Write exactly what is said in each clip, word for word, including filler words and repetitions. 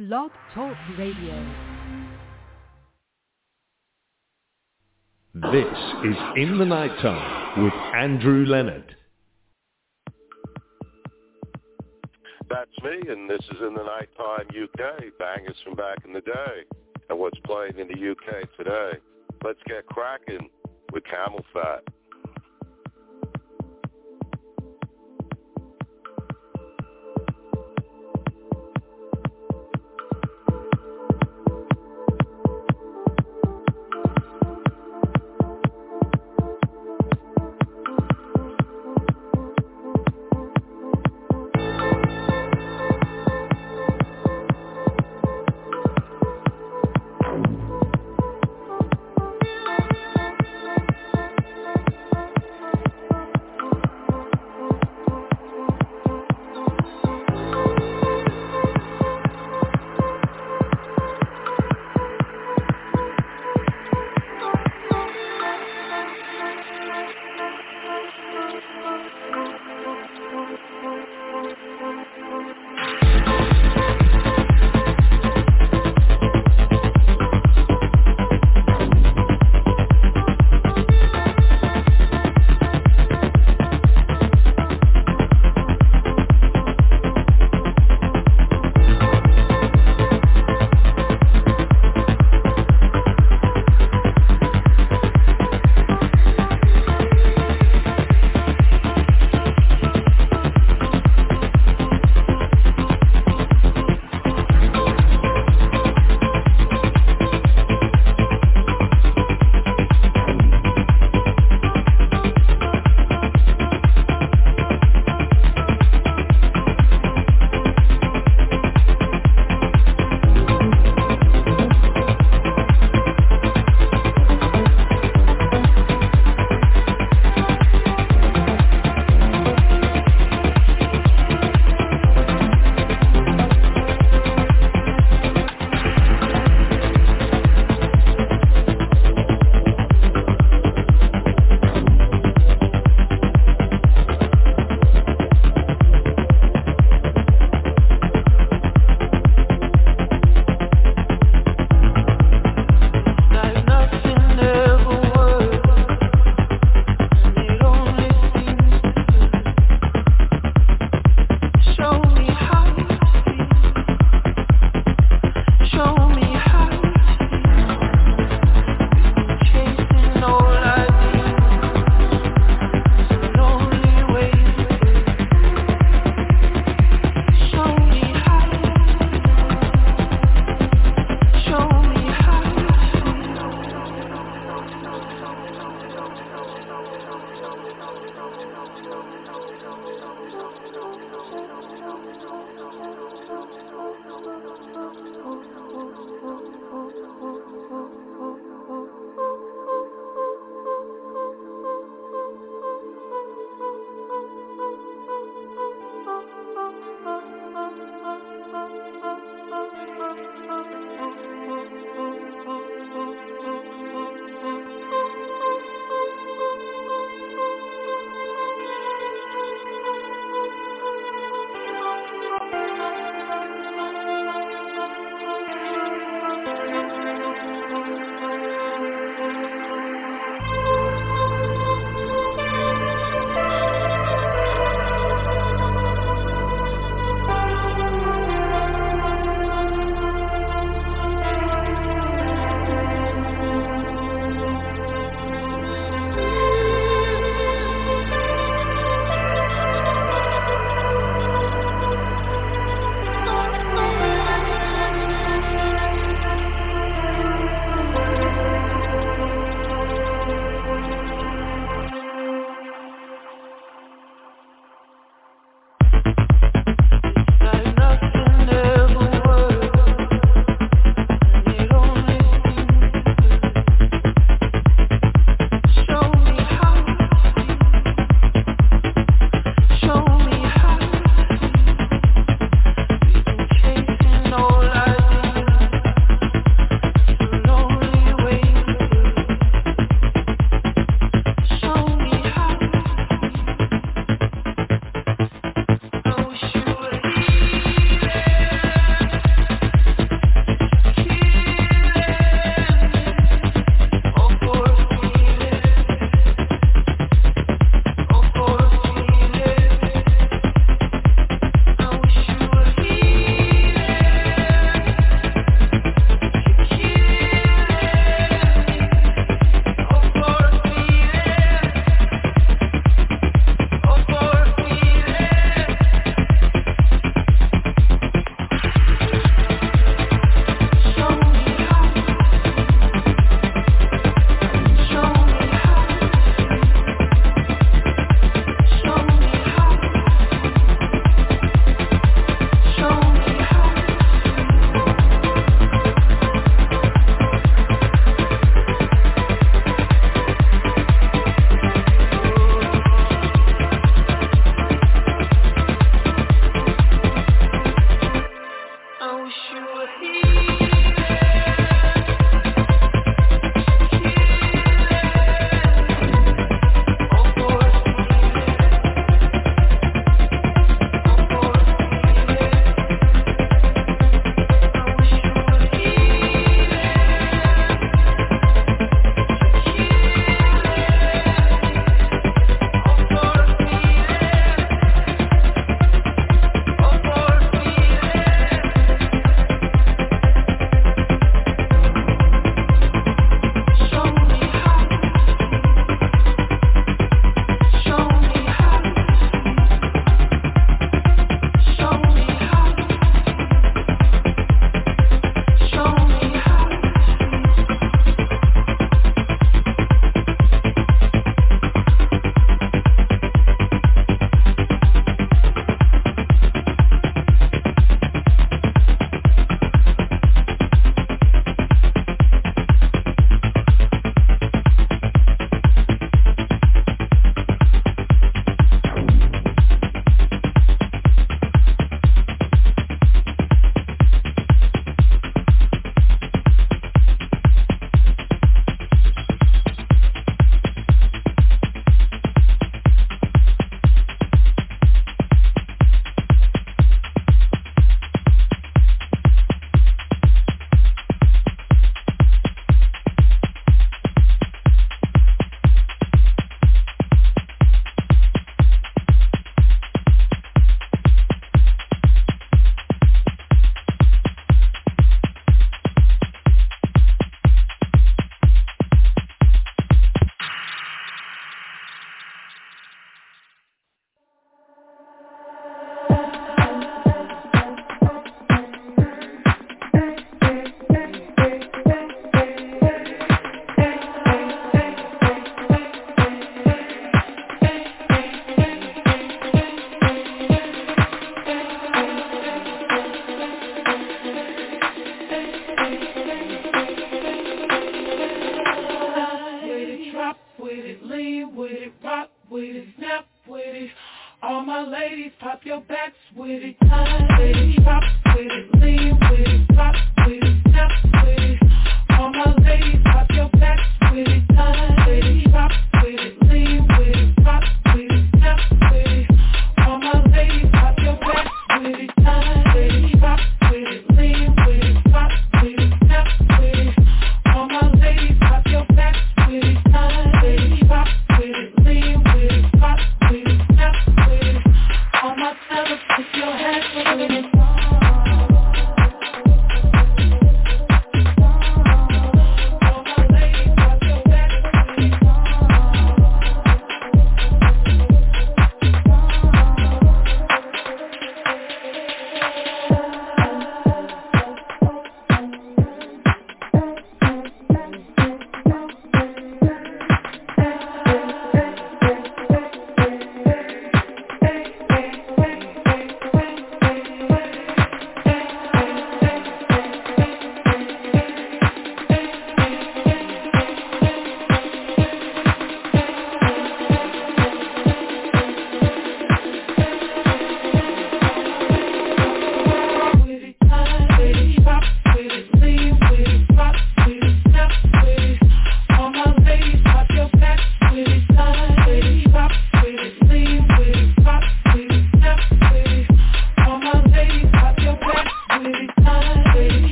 Blog Talk Radio. This is In the Nighttime with Andrew Leonard. That's me, and this is In the Nighttime U K, bangers from back in the day, and what's playing in the U K today. Let's get cracking with Camel Fat.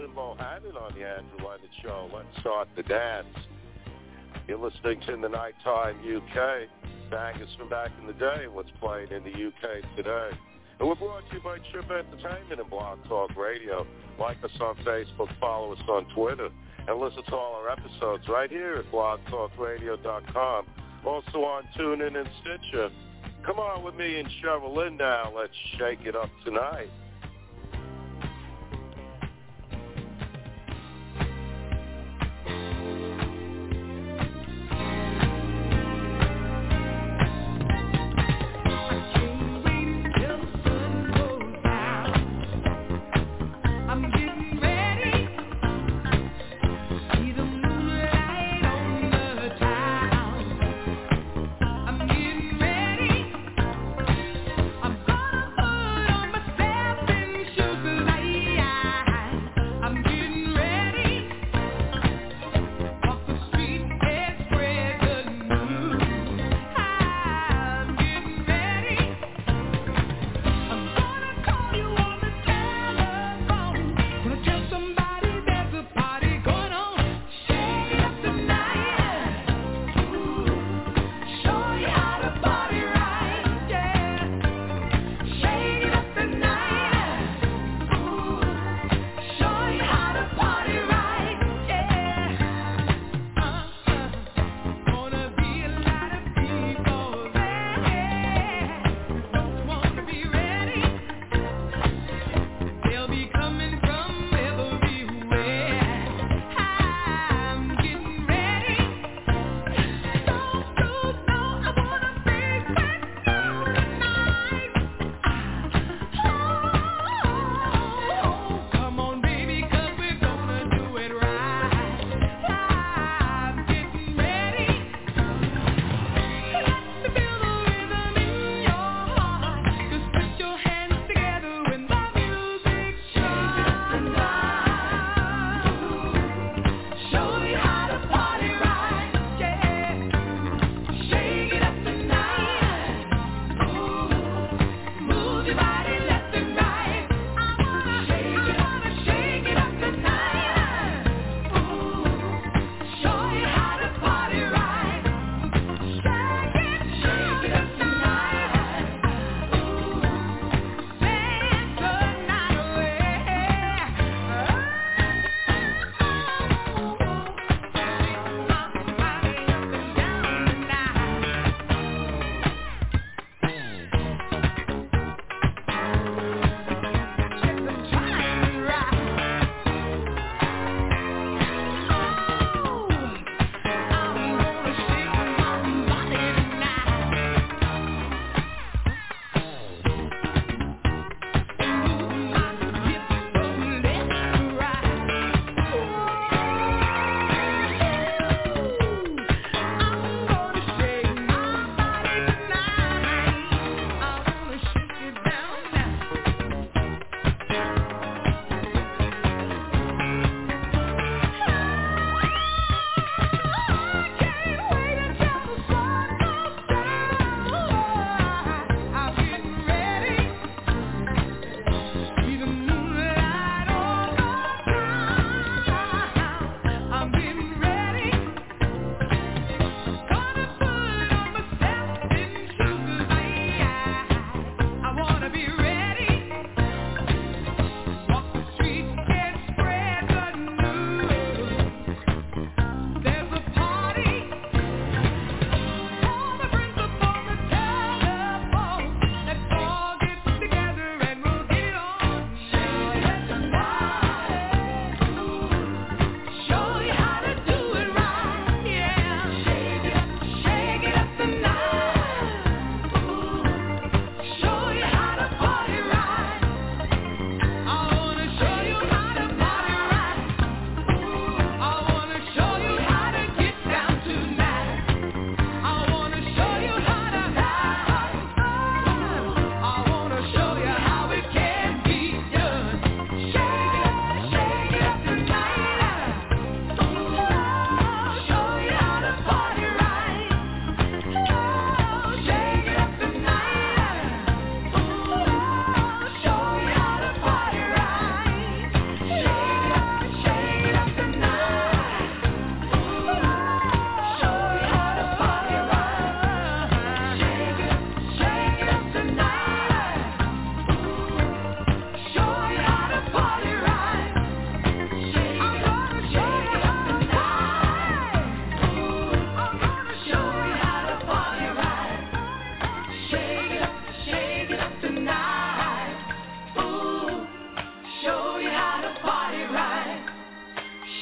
Lynn Bohannon on the Andrew Leonard Show. Let's start the dance. You're listening to In the Nighttime U K. Bangers from back in the day, what's playing in the U K today. And we're brought to you by Trip Entertainment and Blog Talk Radio. Like us on Facebook, follow us on Twitter, and listen to all our episodes right here at blog talk radio dot com. Also on TuneIn and Stitcher. Come on with me and Cheryl Lynn now. Let's shake it up tonight. I'm gonna put on my step.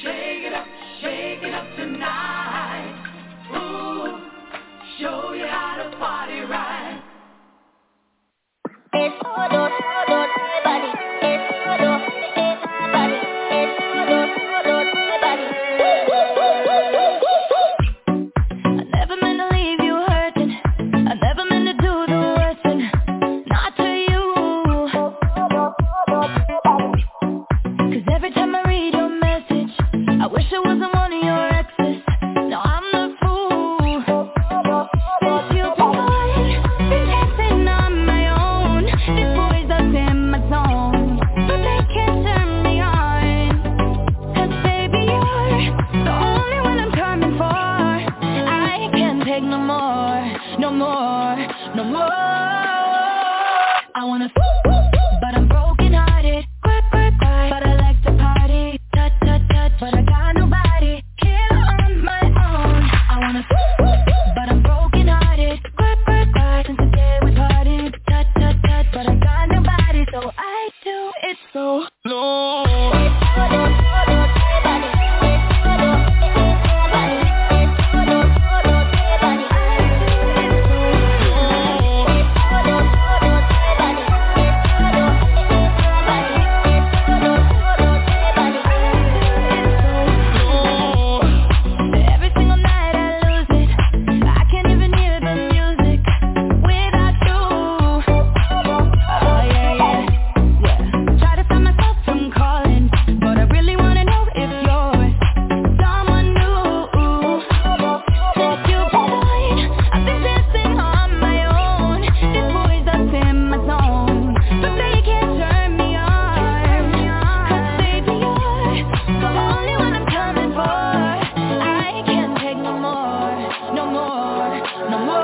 Shake it up, shake it up tonight. Ooh, show you how to party right. It's all those, all those, everybody. It's all those, everybody. It's all those, all those, everybody. I never meant to leave you hurting. I never meant to do the worst thing. Not to you. 'Cause every time I read your message, I wish it wasn't one of your exes. No, I'm the fool. Since you've been gone, been dancing on my own. These boys up in my zone, but they can't turn me on. 'Cause baby, you're the only one I'm coming for. I can't take no more, no more, no more. I wanna, but I'm broken hearted. Cry, cry, cry, but I like to party. Touch, touch, touch, but I got nobody here on my own. I wanna, but I'm broken hearted. Cry, cry, cry, since the day we parted. Touch, touch, touch, but I got nobody, so I do it so slow. Every single night I lose it. I can't even hear the music without you. Oh yeah, yeah, yeah. Try to stop myself from calling, but I really wanna know if you're someone new. Since you've been gone, I've been dancing on my own. These boys up in my zone, but they can't turn me on. 'Cause baby, you're the only one I'm coming for. I can't take no more, no more, no more.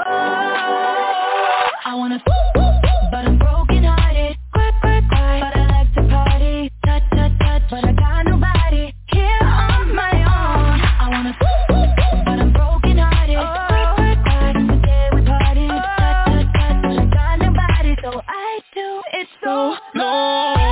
I wanna, but I'm broken hearted. Cry, cry, cry, but I like to party. Touch, touch, touch, but I got nobody here on my own. I wanna, but I'm broken hearted. Cry, cry, cry, since the day we parted. Touch, touch, touch, but I got nobody, so I do it so slow.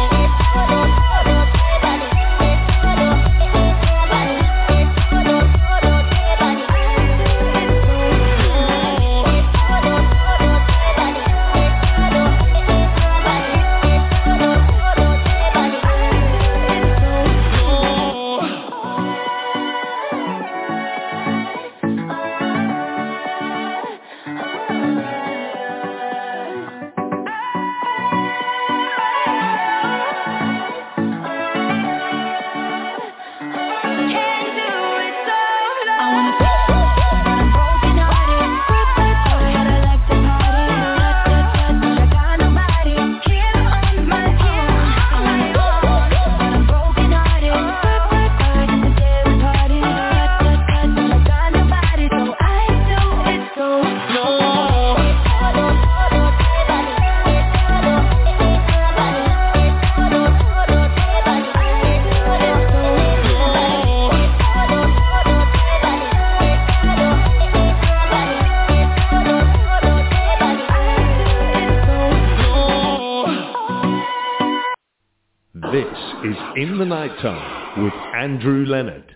This is In the Nighttime with Andrew Leonard.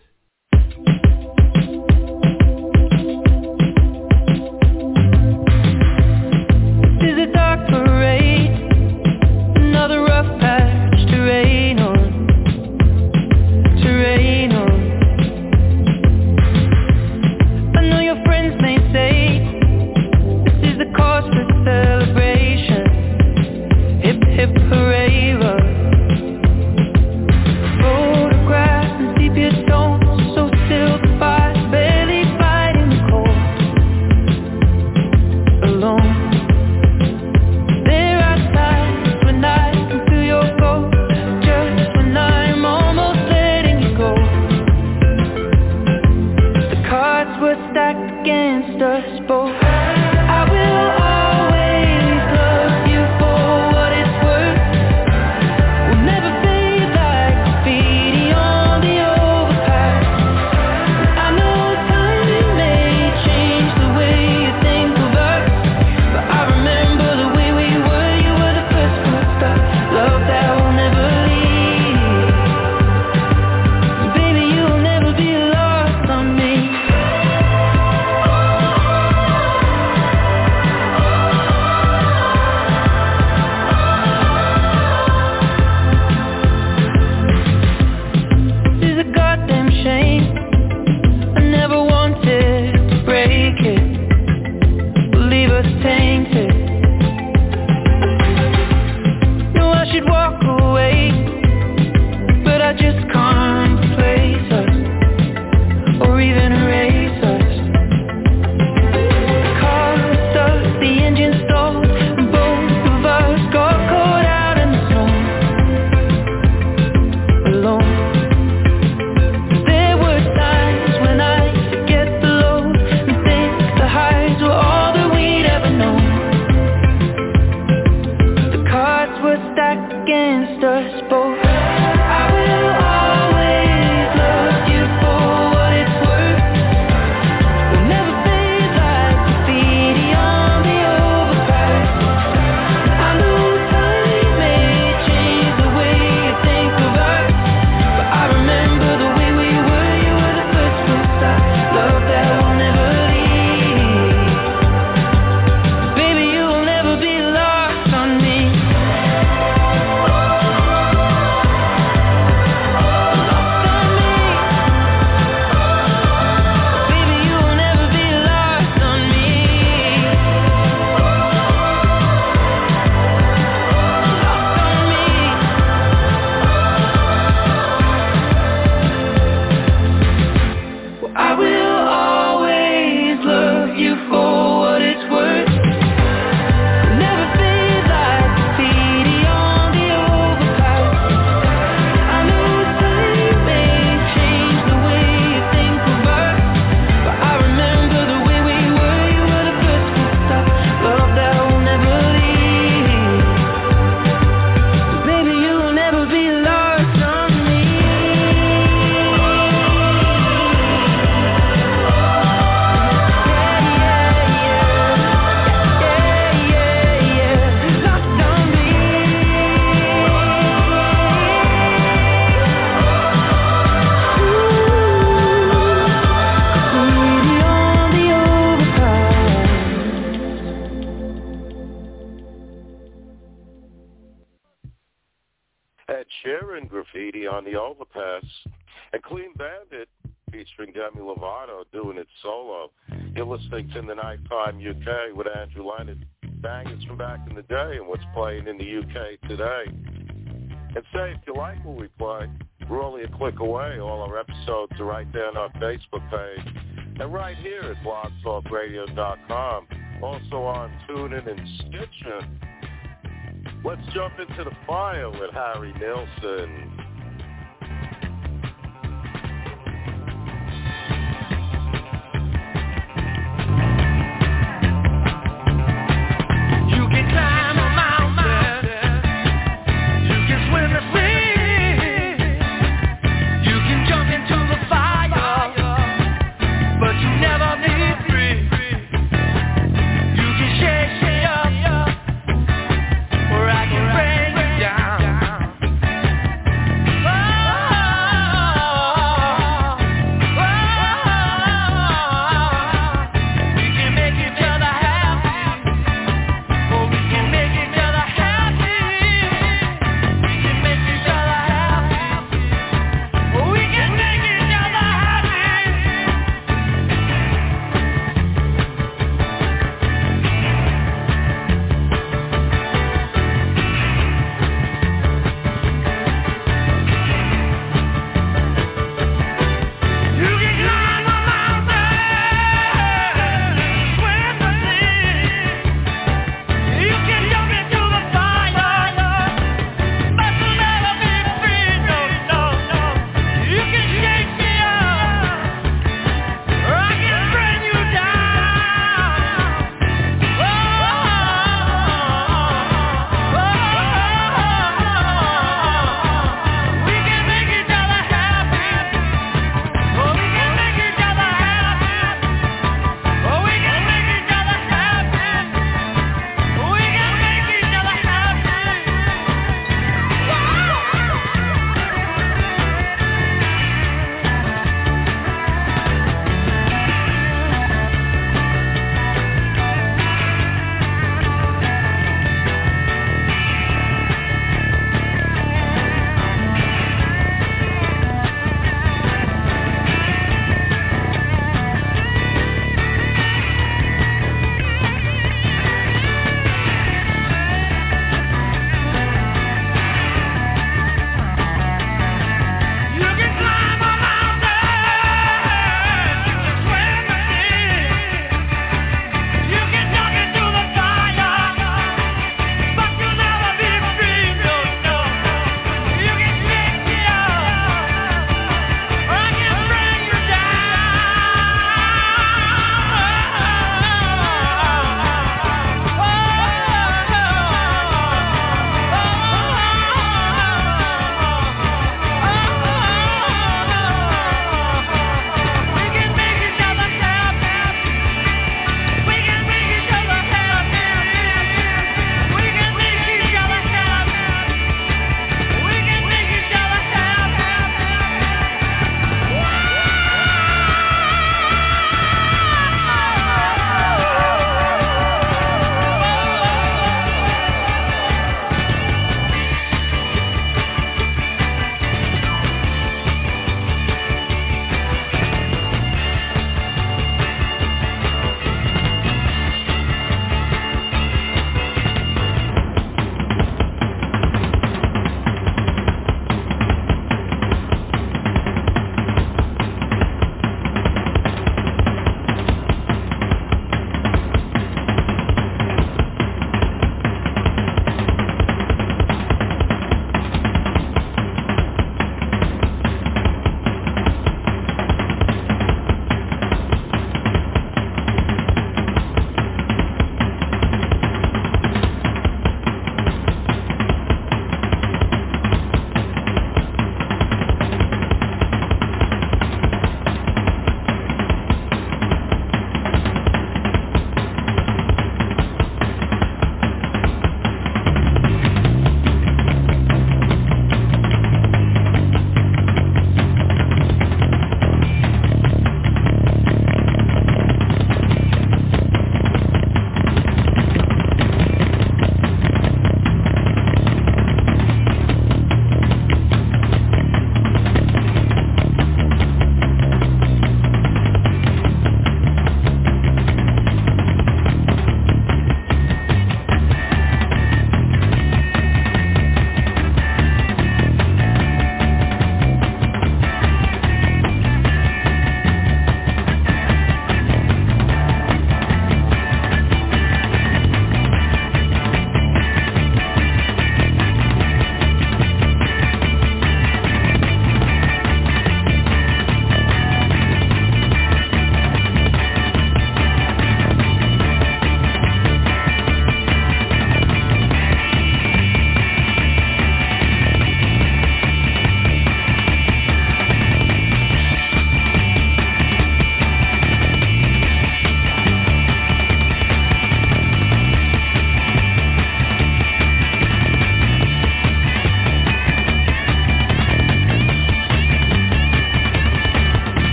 This is a dark parade, another rough patch to rain on, to rain on. I know your friends may say this is the cause for celebration. Hip hip hooray, run. Photographs and sepia tones on the Overpass. And Clean Bandit featuring Demi Lovato doing it solo. You're listening to The Nighttime U K with Andrew Leonard. Bangers from back in the day and what's playing in the U K today. And say, if you like what we play, we're only a click away. All our episodes are right there on our Facebook page. And right here at blog talk radio dot com. Also on TuneIn and Stitcher. Let's jump into the fire with Harry Nilsson. Or I can bring you down.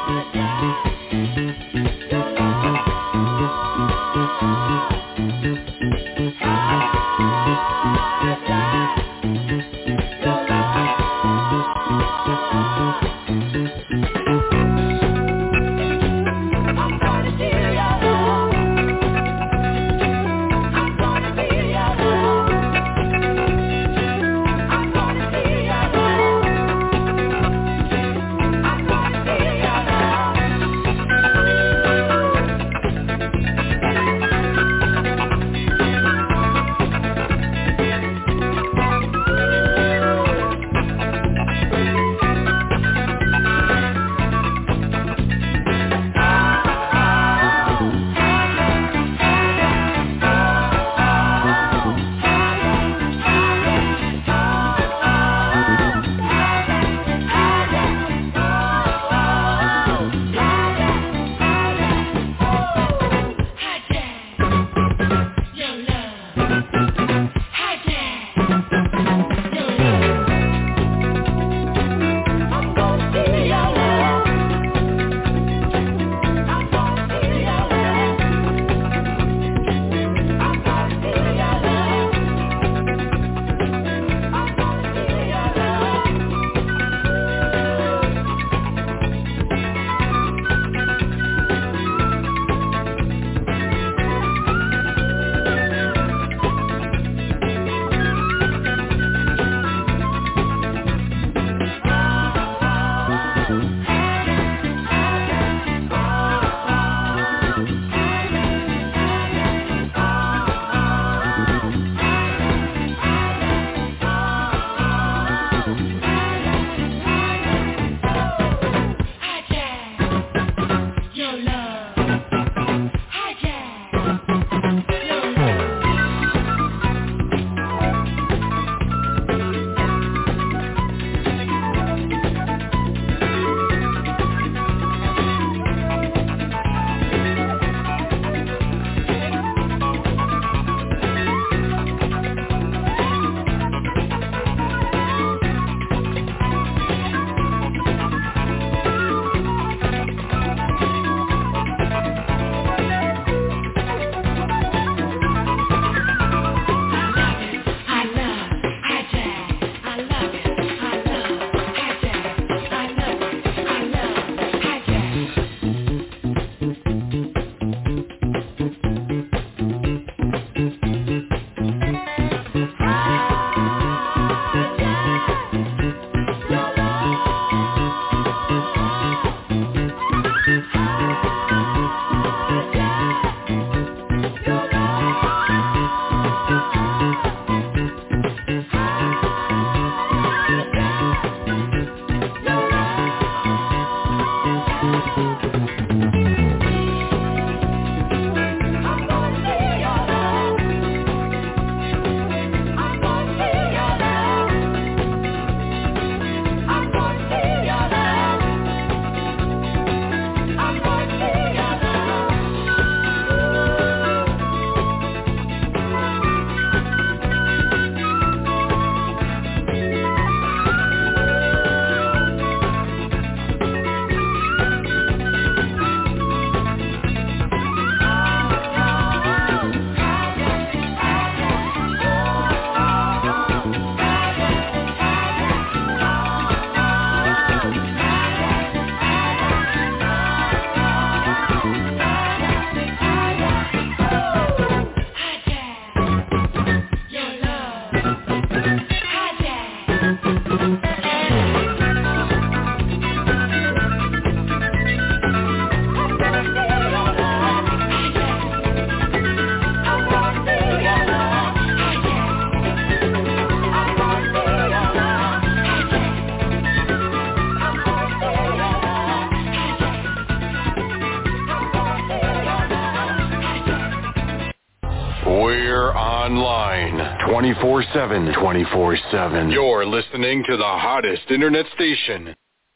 twenty-four seven. twenty-four seven. You're listening to the hottest internet station.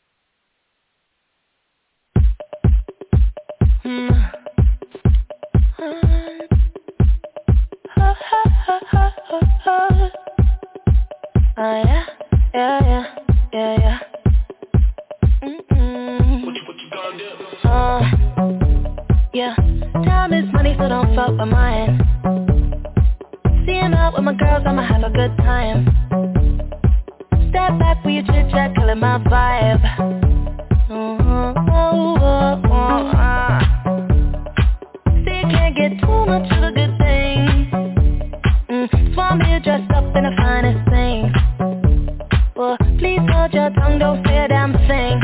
Oh, yeah, yeah, yeah, yeah, yeah. Mm-mm. What you, what you gonna do? Uh, yeah, time is money, so don't fuck with mine. Seeing out with my girls, I'ma have a good time. Step back with your chit chat, killing my vibe. Uh-huh, oh, oh, oh, uh. See, you can't get too much of a good thing. Mm, so I'm here dressed up in the finest thing. Well, please hold your tongue, don't say a damn thing.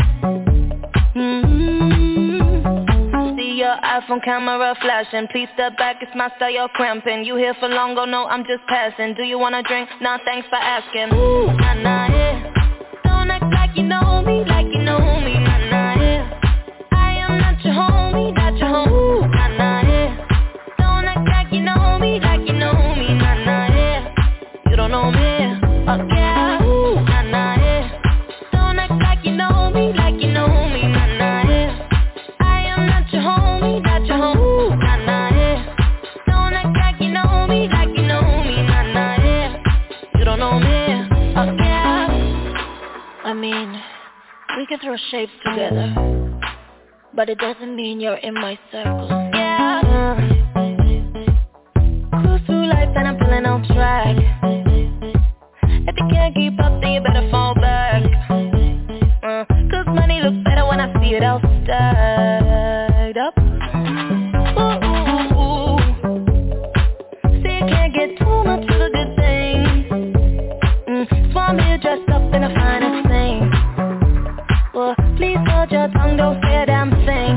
Mm-hmm. See your iPhone camera flashing. Please step back, it's my style, you're cramping. You here for long, oh no, I'm just passing. Do you wanna drink? Nah, thanks for asking. Ooh, nah, nah, yeah. Don't act like you know me, like you know me, nah, nah, yeah. I am not your homie, not your homie, ooh, nah, nah, yeah. Don't act like you know me, like you know me, nah, nah, yeah. You don't know me, oh yeah, ooh, nah, nah, yeah. Don't act like you know me, like you know me, nah, nah, yeah. I am not your homie, not your homie, ooh, nah, nah, yeah. Don't act like you know me, like you know me, nah, nah, yeah. You don't know me, oh yeah. I mean, we can throw shapes together, but it doesn't mean you're in my circle. Yeah. Uh, cruise through life and I'm feeling on track. If you can't keep up, then you better fall back. Uh, Cause money looks better when I see it all stacked up. Ooh, ooh, ooh. See, you can't get too much of a good thing. Mm, so I'm here dressed up in the finest thing. Well, please hold your tongue, don't say a damn thing.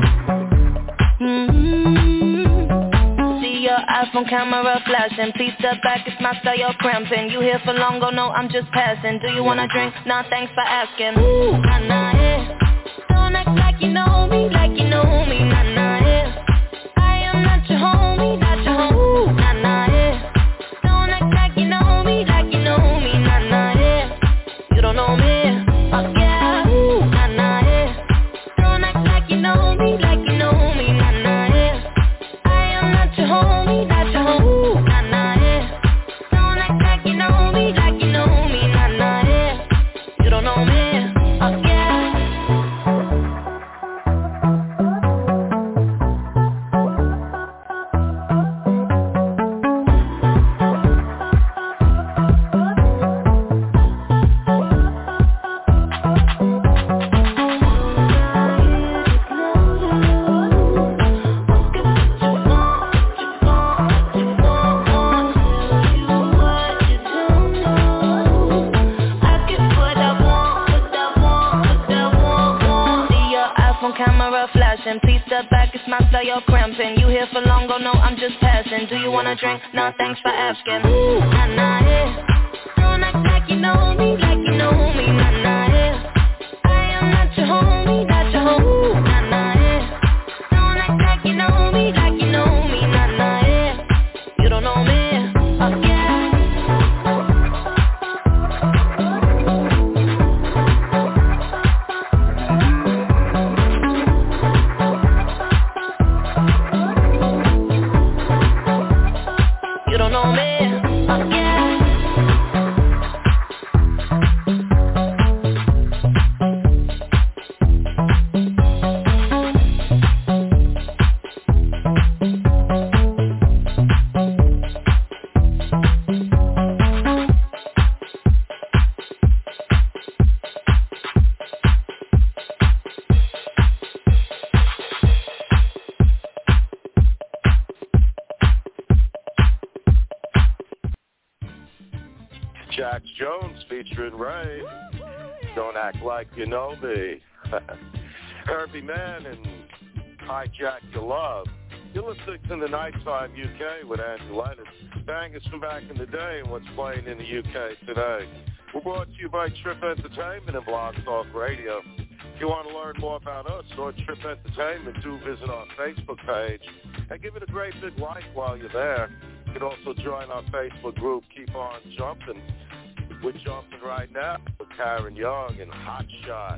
Mm-hmm. See your iPhone camera flashing. Please step back, it's my style, you're cramping. You here for long, oh no, I'm just passing. Do you wanna drink? Nah, thanks for asking. Ooh, nah, nah, yeah. Don't act like you know me, like you know me, nah, nah, yeah. I am not your homie, not your homie, ooh, nah, nah, yeah. Don't act like you know me, like you know me, nah, nah, yeah. You don't know me, oh yeah, ooh, nah, nah, yeah. Don't act like you know me, like you know me, nah, nah, yeah. I am not your homie, not your homie, ooh, nah, nah, yeah. Don't act like you know me, like you know me, nah, nah, yeah. You don't know me, oh yeah. Camera flashing, please step back, it's my style, you're cramping. You here for long, oh no, I'm just passing. Do you wanna drink? Nah, thanks for asking. Ooh, nah, nah, yeah. Don't act like you know me, like you know me, nah, nah, yeah. I am not your homie, not your homie, ooh, nah, nah, yeah. Don't act like you know me, like you know me, nah, nah, yeah. You don't know me, oh yeah. You don't know me, oh yeah. Jax Jones featuring Ray. Don't act like you know me. Herbie Mann and Hijack Your Love. You're listening to the Nighttime U K with Andrew Lennon. Bangers from back in the day and what's playing in the U K today. We're brought to you by Trip Entertainment and Blog Talk Radio. If you want to learn more about us or Trip Entertainment, do visit our Facebook page and give it a great big like while you're there. You can also join our Facebook group, Keep On Jumping. We're jumping right now with Karen Young and Hot Shot.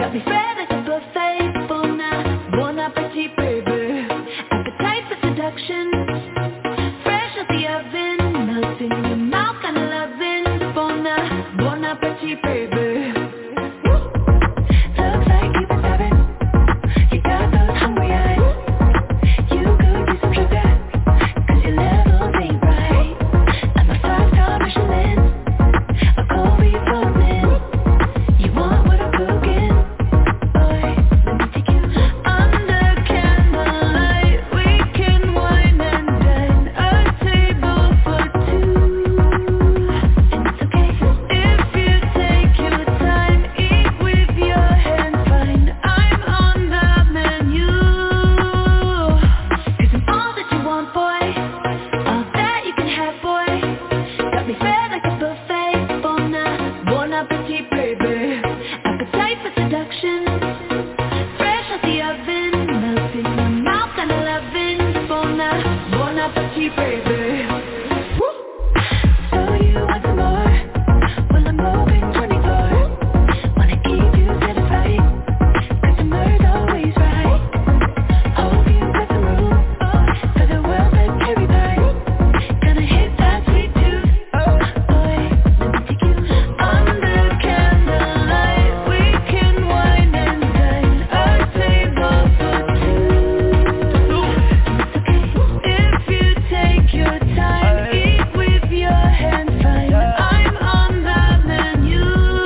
Got me fed like a buffet. Bon, bon appetit, baby. Appetite for seduction. Fresh out the oven. Melting in your mouth, kinda loving. Bon, bon appetit, baby. Looks like you've been starving. You got those hungry eyes. You could use some sugar, 'cause your levels ain't right. I'm a five-star Michelin, a cold refilling. You want what I'm cooking? Boy, let me take you under candlelight. We can wine and dine, a table for two. And it's okay if you take your time. Eat with your hands, fine. I'm on the menu. 'Cause I'm all that you want, boy. All that you can have, boy. Got me fed like a buffet. Bon, bon appetit, baby. Appetite for seduction. Fresh out the oven. Melting in your mouth, kinda loving. Bon, bon appetit, baby. Woo! So you want some more? Well, I'm open twenty-four. Wanna keep you satisfied, 'cause the word's always right. Hope you got some room for the world that carry by. Gonna hit that sweet tooth. Boy, let me take you under candlelight. We can wine and dine, a table for two. It's okay if you take your time. Eat with your hands, fine. I'm on the menu.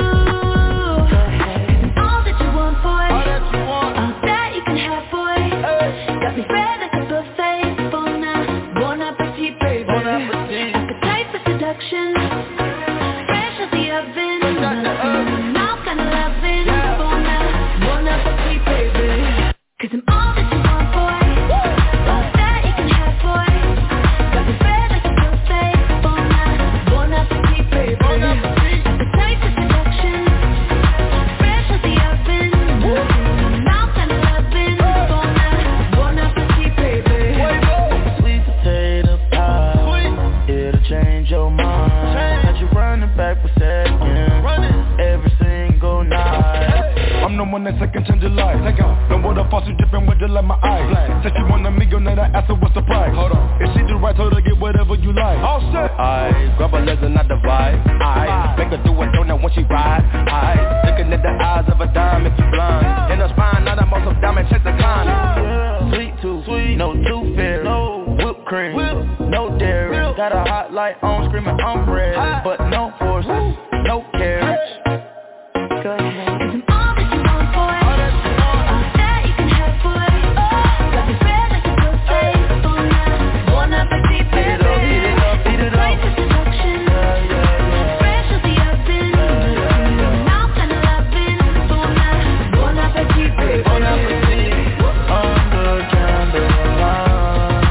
'Cause I'm all that you want, boy. All that you can have, boy. Got me fed like a buffet. Bon, bon appetit, baby. Appetite for seduction. Fresh out the oven. Mouth kinda loving. Bon, bon appetit, baby. 'Cause I'm all that you want, boy. All that you can have, boy. Got me fed like a buffet. Bon, bon appetit, baby. Appetite for seduction. Fresh out the oven. Mouth kinda loving. Bon, bon appetit, baby. Sweet potato pie, it'll change your mind. Got you running back for seconds, every single night. I'm the one that second change your life. Take out. Know what the false you dripping with, just like my eyes. Said she want a million, then I asked her what's the price. Hold on. If she do right, told her to get whatever you like. All set. I grab her legs and I divide. I make her do a donut when she ride. I looking at the eyes of a dime if you blind. In her spine, not a most of diamond checks the kind. Sweet tooth, sweet, no tooth fairy, no whipped cream, no dairy. Got a hot light on, screaming I'm ready, but no horses, no carriage. Go ahead. 'Cause I'm all that you want, boy. All that you can have, boy. Got me fed like a buffet. Bon, bon appetit, baby. Eat it up, eat it up, eat it up. Appetite for seduction. Fresh out the oven. Mouth kinda loving. Bon, bon appetit, baby. Bon appetit, under candlelight.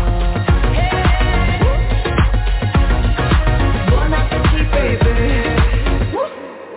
Bon appetit, baby. Woo!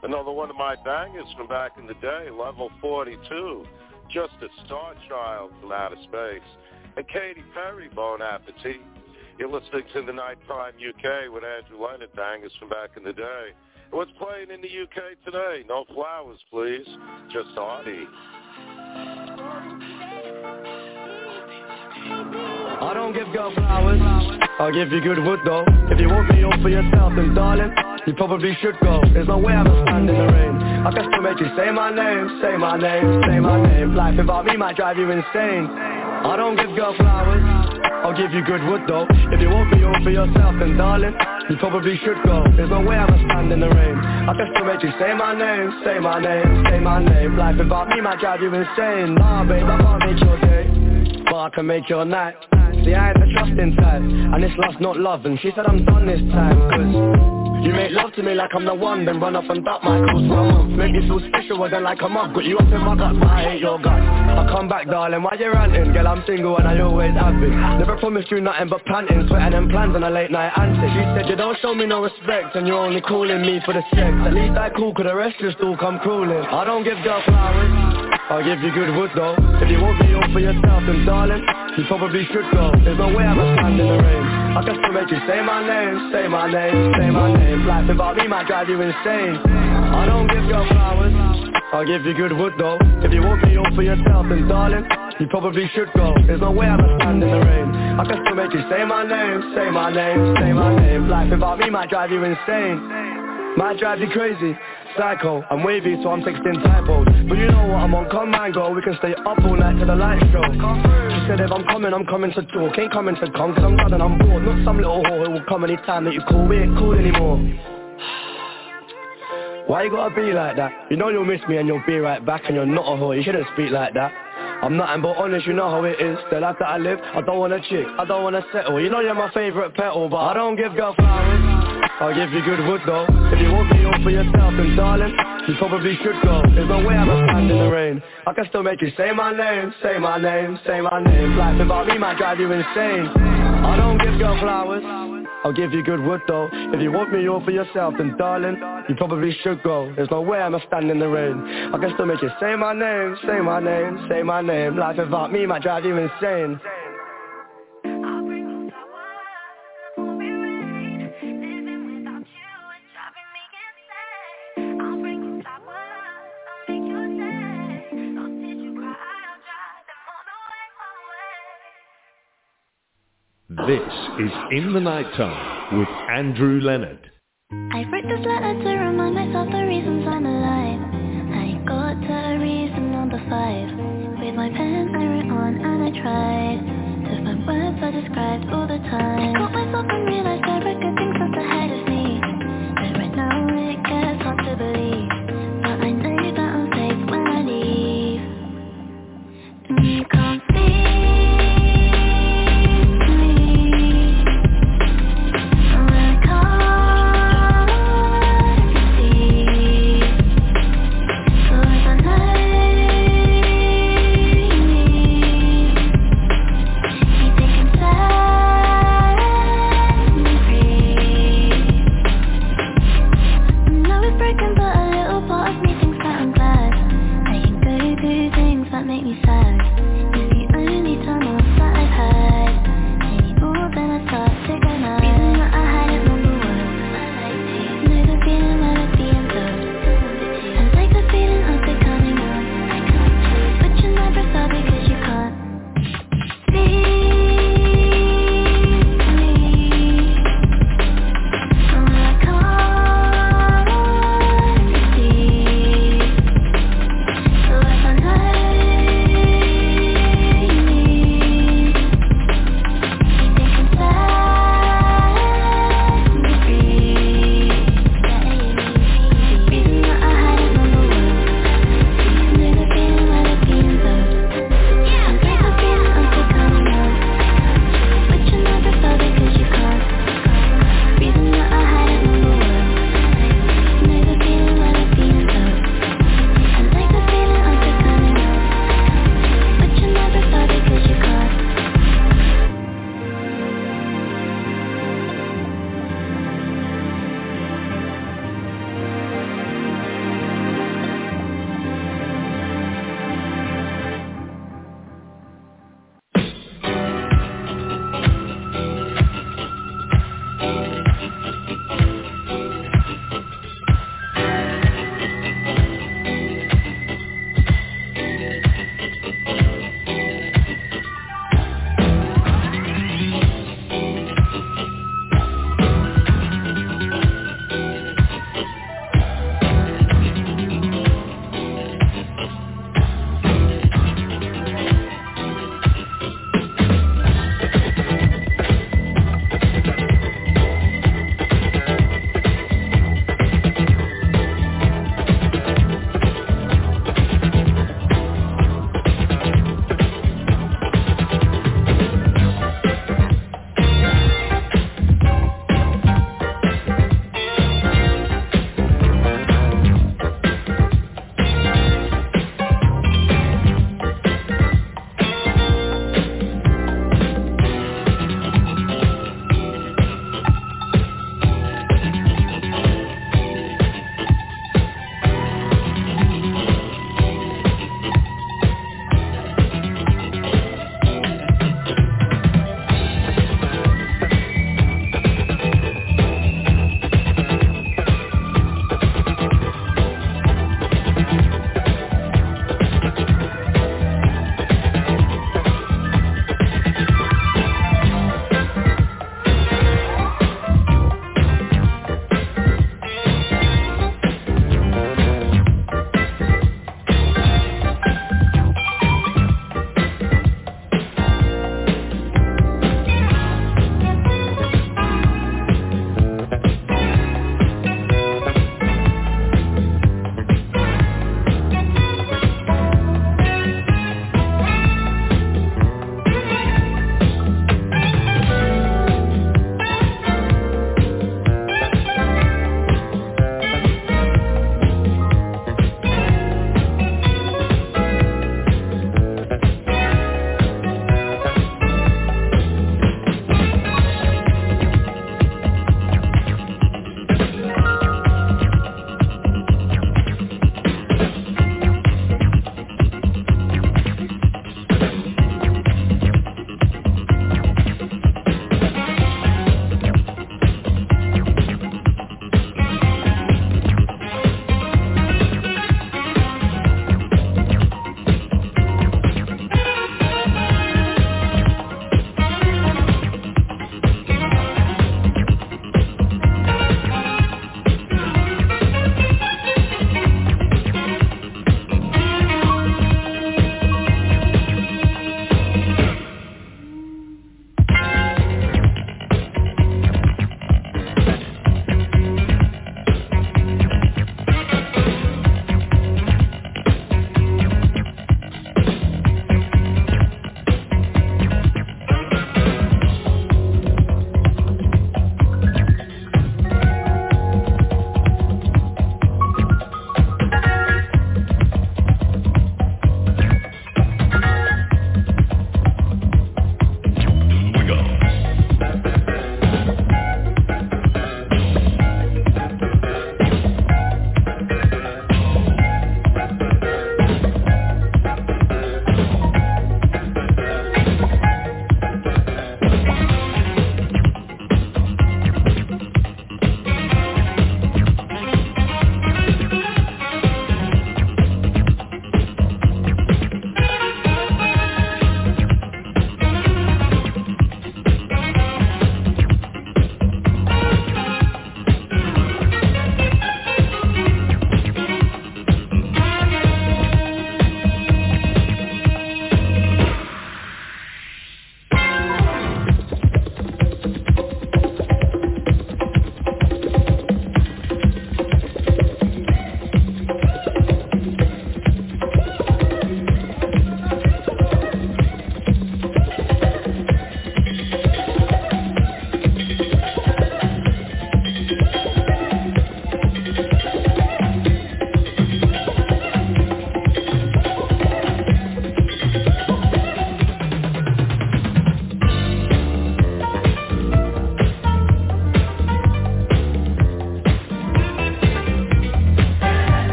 Another one of my bangers from back in the day, Level forty-two, Just a Star Child from Outer Space. And Katy Perry, Bon Appetit. You're listening to the Nighttime U K with Andrew Leonard, bangers from back in the day. And what's playing in the U K today? No flowers, please. Just Artie. I don't give girl flowers, I'll give you good wood though. If you want me all for yourself, then darling, you probably should go. There's no way I'ma stand in the rain. I can still make you say my name, say my name, say my name. Life without me might drive you insane. I don't give girl flowers, I'll give you good wood though. If you want me all for yourself, then darling, you probably should go. There's no way I'ma stand in the rain. I can still make you say my name, say my name, say my name. Life without me might drive you insane. Nah babe, I can't make your day, but I can make your night. See, I ain't the trusting type, and it's love, not love. And she said I'm done this time, cause you make love to me like I'm the one, then run off and duck my calls for a month. Make me feel special, well then like a mug. Got you up in my guts, but I hate your guts. I come back, darling, why you ranting? Girl, I'm single and I always have been. Never promised you nothing but planting, sweating and plans on a late night antic. She said you don't show me no respect, and you're only calling me for the sex. At least I cool, cause the rest just all come crawling. I don't give girl flowers, I'll give you good wood though. If you want me all for yourself, then darling, you probably should go. There's no way I'ma stand in the rain. I can still make you say my name, say my name, say my name. Life without me might drive you insane. I don't give girl flowers, I'll give you good wood though. If you want me all for yourself, then darling, you probably should go. There's no way I'ma stand in the rain. I can still make you say my name, say my name, say my name. Life without me might drive you insane. Might drive you crazy, psycho, I'm wavy so I'm texting typos. But you know what, I'm on come and go. We can stay up all night till the lights show. She said if I'm coming, I'm coming to talk. Ain't coming to come cause I'm done and I'm bored. Not some little whore who will come anytime that you call. We ain't cool anymore. Why you gotta be like that? You know you'll miss me and you'll be right back. And you're not a whore, you shouldn't speak like that. I'm nothing but honest, you know how it is. The life that I live, I don't want a chick, I don't want to settle. You know you're my favourite petal, but I don't give girl flowers, I'll give you good wood though. If you want me all for yourself, then darling, you probably should go. There's no way I'ma stand in the rain. I can still make you say my name, say my name, say my name. Life without me might drive you insane. I don't give girl flowers, I'll give you good wood though. If you want me all for yourself, then darling, you probably should go. There's no way I'ma stand in the rain. I can still make you say my name, say my name, say my name. Life without me might drive you insane. This is In the Nighttime with Andrew Leonard. I wrote this letter to remind myself the reasons I'm alive. I got to reason number five. With my pen I wrote on and I tried to find words I described all the time. I caught myself and realized there were good things just ahead of me. But right now it gets hard to believe. But I know that I'm safe when I leave. And you can't speak.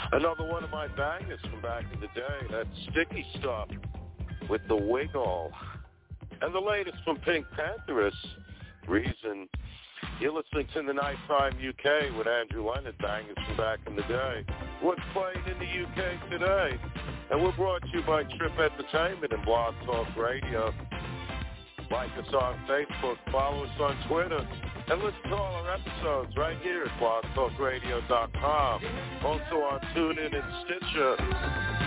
Another one of my bangers from back in the day, that Sticky Stuff with the Wiggle. And the latest from Pink Pantheress, Reason. You're listening to the Nighttime U K with Andrew Leonard, bangers from back in the day. What's playing in the U K today? And we're brought to you by Trip Entertainment and Blog Talk Radio. Like us on Facebook, follow us on Twitter, and listen to all our episodes right here at blog talk radio dot com. Also on TuneIn and Stitcher.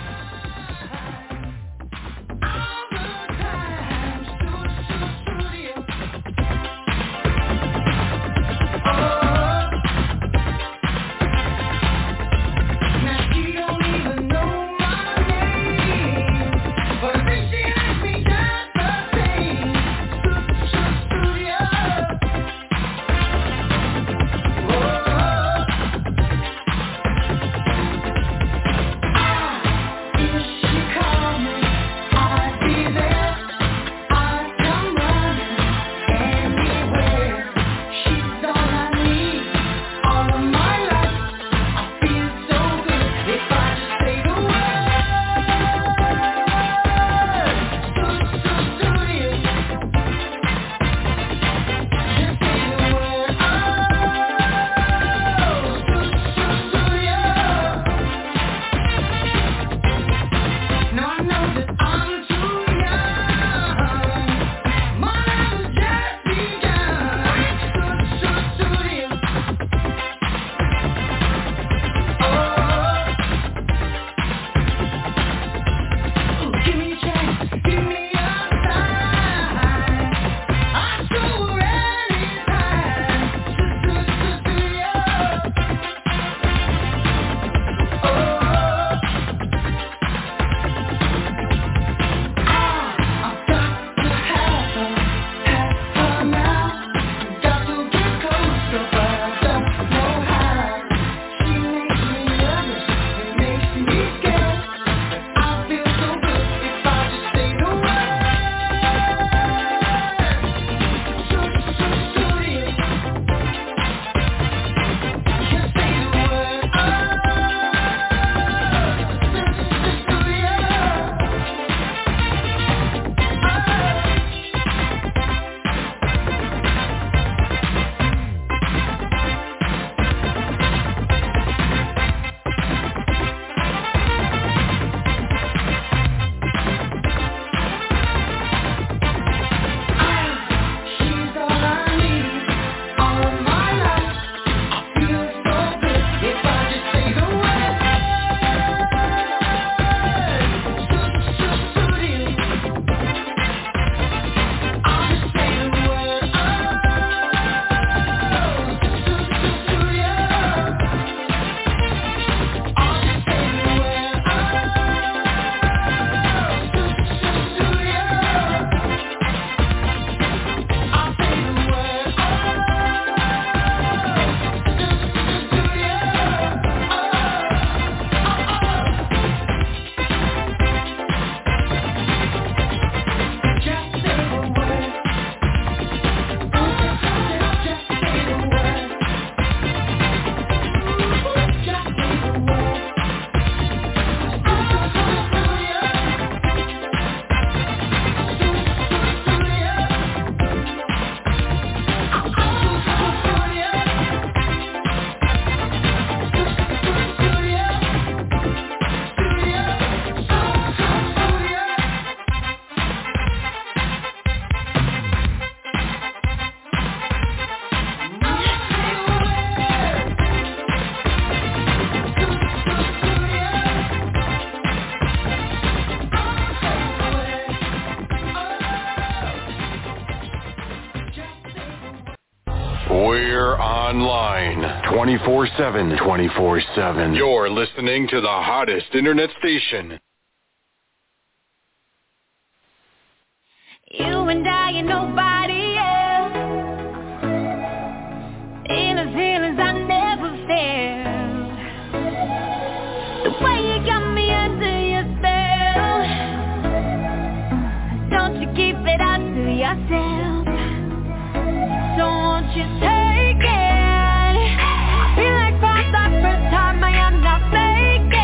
We're online twenty-four seven, twenty-four seven. You're listening to the hottest internet station. You and I and nobody else. In the feelings I never felt. The way you got me under your spell. Don't you keep it out to yourself. Don't you take it. I feel like for the first time I am not faking.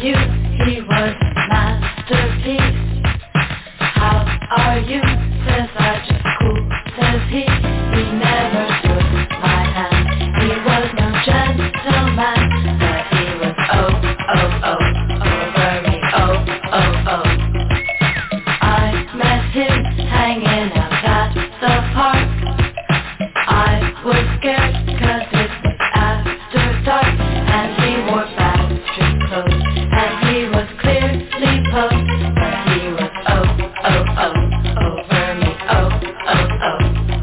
you? He was a masterpiece. How are you? Says I just cool. Says he, he never took my hand. He was no gentleman, but he was oh, oh, oh, over me, oh, oh, oh. I met him hanging out at the park. I was scared cause it was after dark, and he wore bad-street clothes, and he was clearly posed, but he was oh, oh, oh, over me, oh, oh, oh.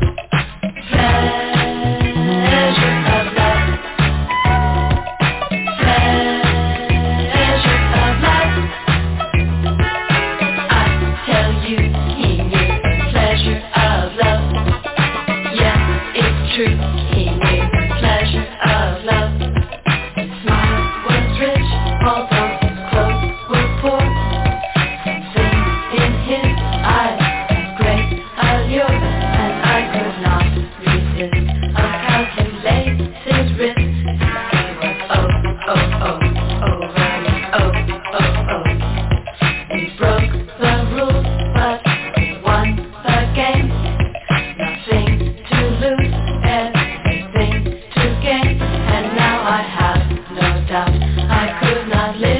Pleasure of love. Pleasure of love. I tell you, he knew the pleasure of love. Yes, it's true, he knew the pleasure of love. His smile was rich, although his clothes were poor. Something in his eyes had great allure, and I could not resist a calculated risk. He was oh, oh, oh, over me, oh, oh, oh. We broke the rules, but we won the game. Nothing to lose, everything to gain, and now I have no doubt I could not live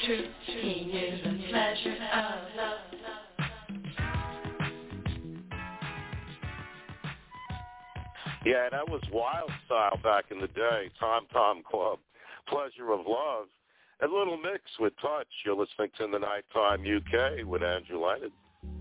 true. He knew the pleasure of love. Yeah, that was Wild Style back in the day, Tom Tom Club, Pleasure of Love. A little mix with Touch. You're listening to The Nighttime U K with Andrew Leonard.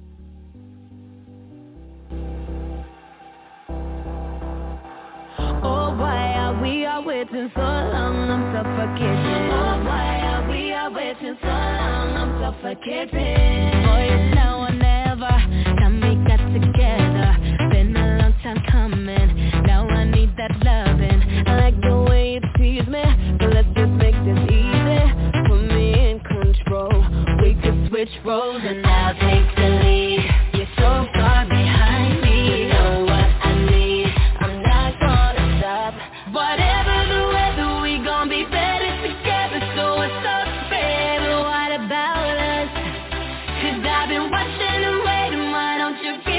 Oh, why are we are waiting so long? I'm suffocating. Oh, why are we are waiting so long? I'm suffocating. Oh, it's now or never. Can we get together? Been a long time coming. Now I need that loving. I like the way it tease me, so let's just make this easy. Put me in control. We could switch roles and I'll take the lead. You're so far behind me. You know what I need. I'm not gonna stop. Whatever the weather, we gon' be better together. So what's up, baby? What about us? 'Cause I've been watching and waiting. Why don't you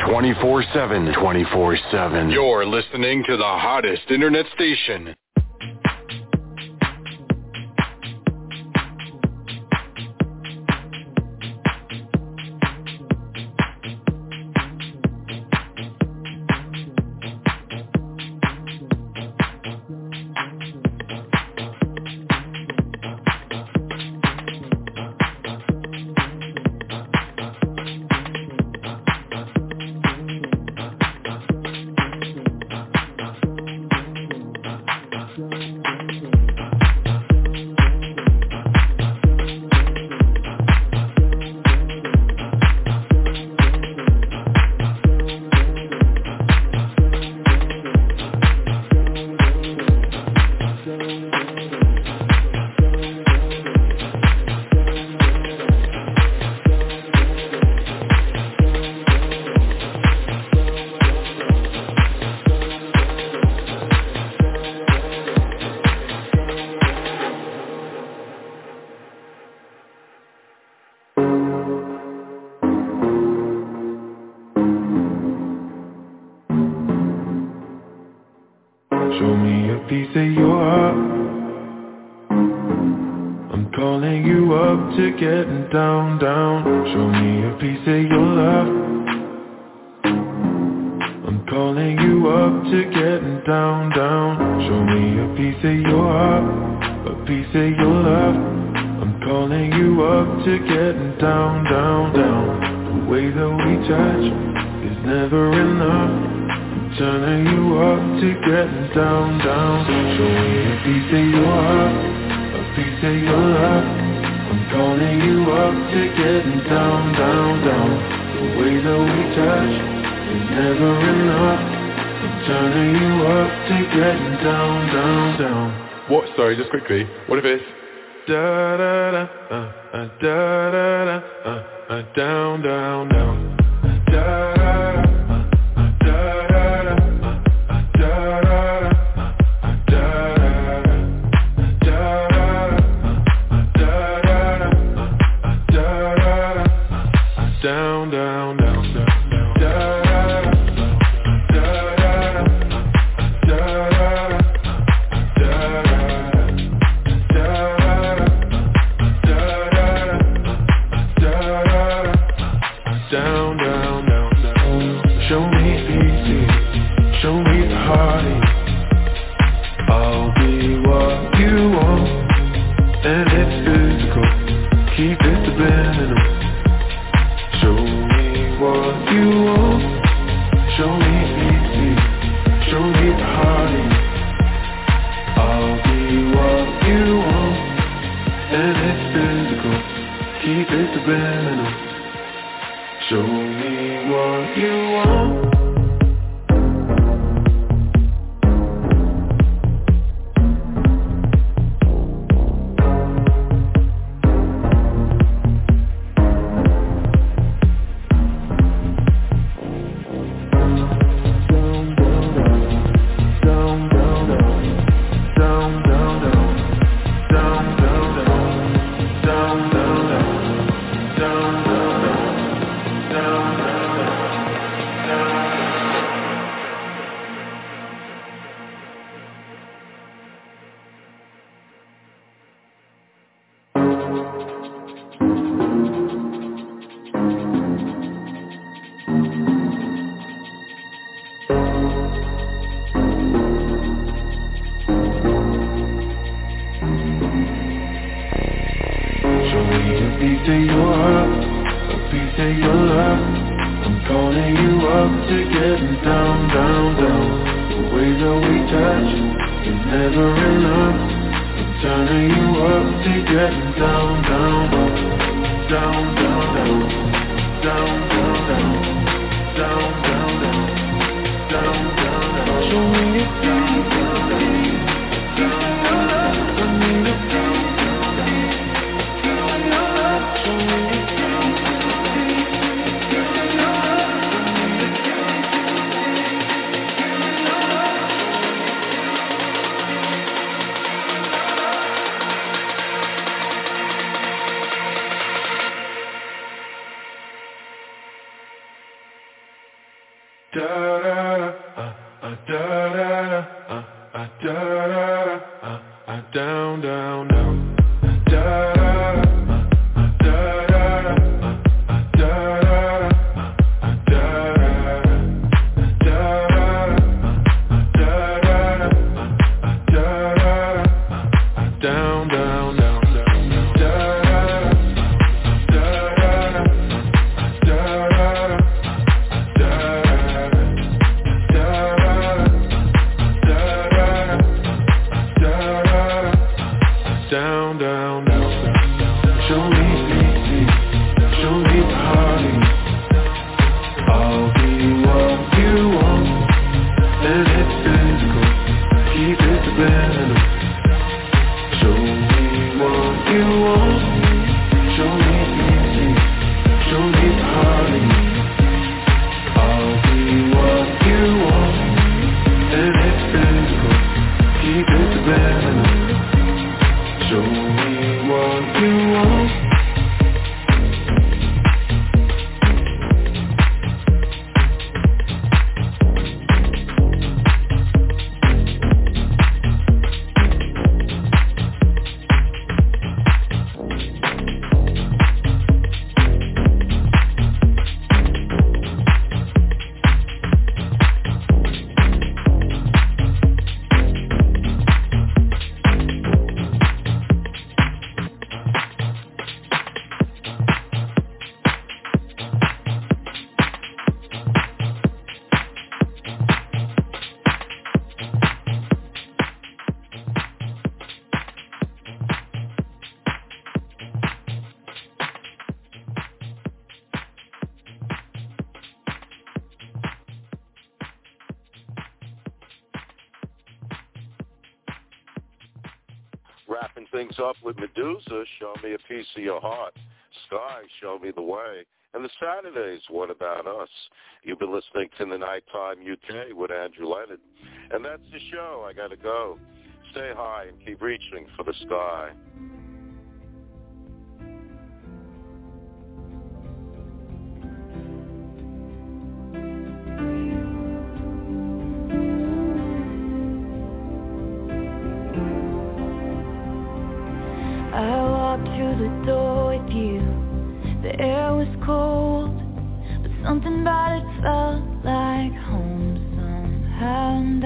twenty-four seven. twenty-four seven. You're listening to the hottest internet station. Getting down, down. Show me a piece of your love. I'm calling you up to getting down, down. Show me a piece of your heart, a piece of your love. I'm calling you up to getting down, down, down. The way that we touch is never enough. I'm turning you up to getting down, down. Show me a piece of your heart, a piece of your love. I'm calling you up to getting down, down, down. The way that we touch is never enough. I'm turning you up to getting down, down, down. What? Sorry, just quickly. What if it's da da da, uh, uh, da da da, uh, uh, down, down, down, da da da. Down, down, down, down, down, da da da, da da da, down, down, down, down. Show me easy, show me the hearty. I'll be what you want, and it's physical. Keep it subliminal. Show me what you want. Show me easy. Show me the hearty. I'll be what you want, and it's physical. Keep it subliminal. Show me what you want. wrapping things up with Medusa, Show Me a Piece of Your Heart. Sky, Show Me the Way. And the Saturdays, What About Us? You've been listening to The Nighttime U K with Andrew Leonard. And that's the show. I got to go. Stay high and keep reaching for the sky. I walked through the door with you. The air was cold, but something about it felt like home somehow. And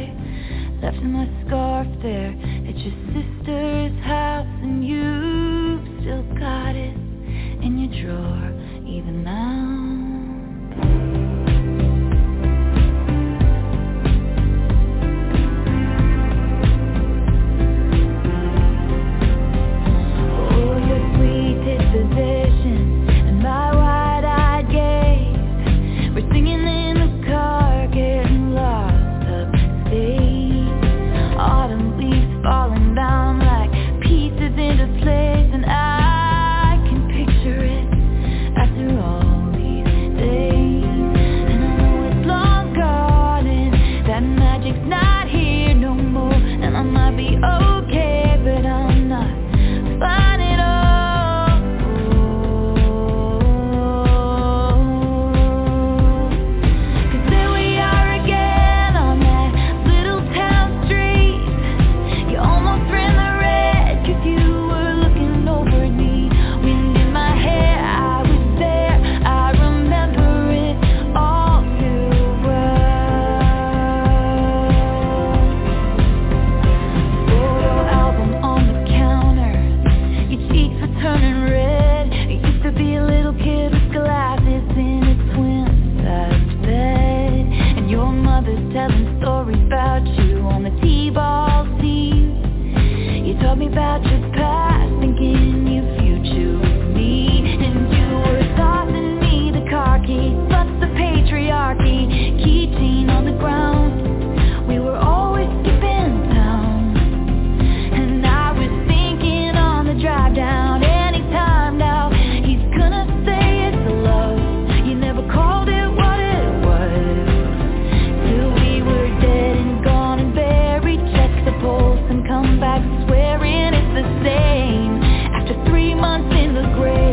I left my scarf there at your sister's house, and you still got it in your drawer even now.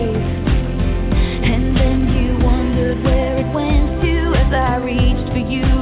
For you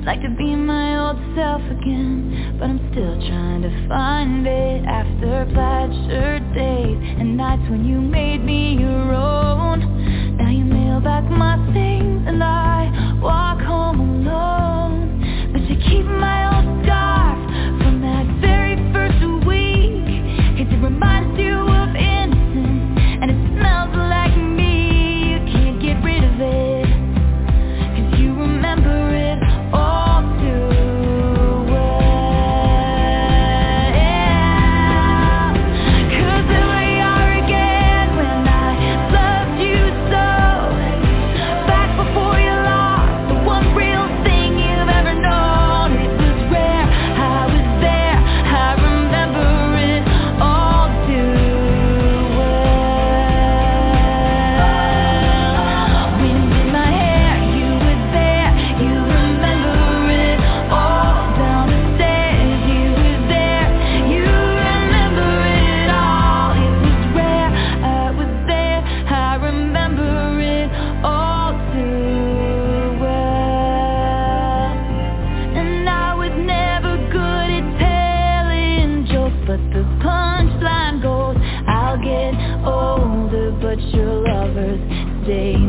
like to be my old self again, but I'm still trying to find it. After plaid shirt days and nights when you made me your own, now you mail back my things and I walk home alone. But you keep my old scarf from that very first week, 'cause it reminds you of innocence and it smells like me. You can't get rid of it, 'cause you remember it all too well. 'Cause here we are again when I loved you so, back before you lost the one real thing you've ever known. It was rare, I was there, I remember it all too well. Wind in my hair, you were there, you remember it all. Down the stairs, you were there, you remember it all. It was rare, I was there, I remember it all too well. And I was never good at telling jokes, but the punchline goes, I'll get older, but your lovers stay